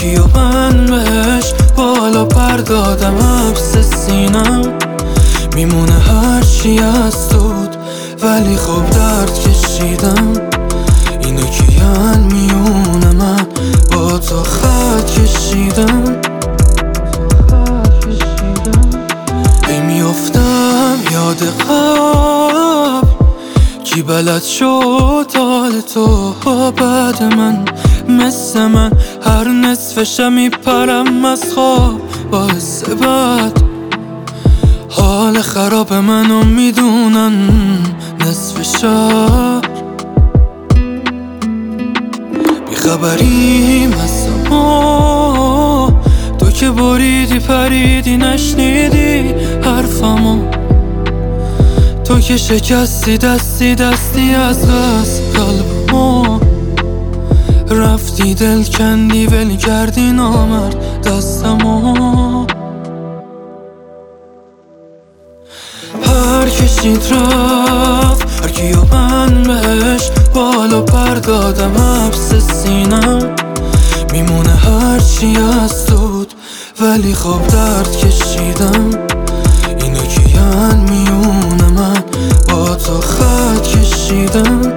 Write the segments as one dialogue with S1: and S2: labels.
S1: هرکی و من بهش بالا پر دادم حبس سینم میمونه هرچی از دود ولی خب درد کشیدم اینا کیان میونه من با تو خط کشیدم ای میافتم یاد قبل کی بلد شد حال تو بعد من مثل من هر نصفشم میپرم از خواب با حس بد حال خراب منو میدونن نصف شهر بیخبریم از ما تو که بریدی پریدی نشنیدی حرفمو تو که شکستی دستی از قصد قلبمو رفتی دل کندی ولی کردی نامرد دستمو هر کشید رفت هرکی و من بهش بالا پر دادم حبس سینم میمونه هرچی از دود ولی خب درد کشیدم اینا کیان میونه من با تو خط کشیدم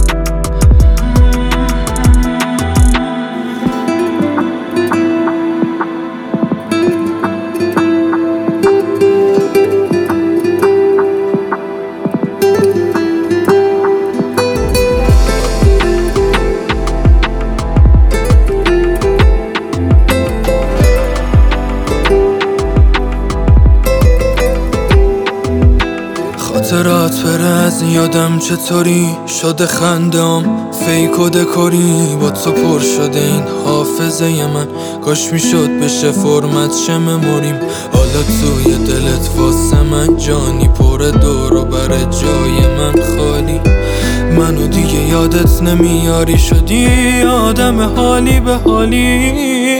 S1: خاطرات بره از یادم چطوری شده خندم فیک و دکوری با تو پر شده این حافظه من کاش میشد بشه فرمت شه مموریم حالا توی دلت واسه من جانی پر دور و بر جای من خالی منو دیگه یادت نمیاری شدی آدم حالی به حالی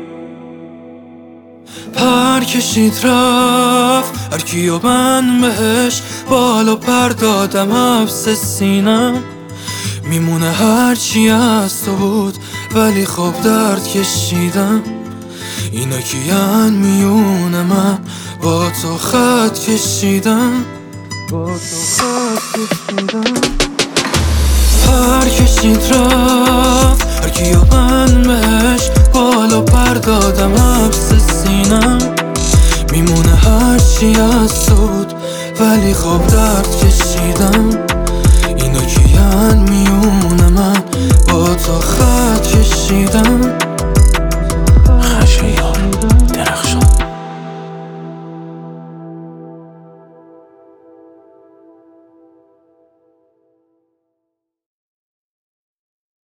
S1: پر کشید رفت هرکی و من بهش بالا پر دادم حبس سینم میمونه هرچی از تو بود ولی خب درد کشیدم اینا کیان میونه من با تو خط کشیدم پر کشید رفت هرکی و من بهش بالا پر دادم حبس سینم میمونه هرچی از تو بود ولی خب درد کشیدم اینا کیان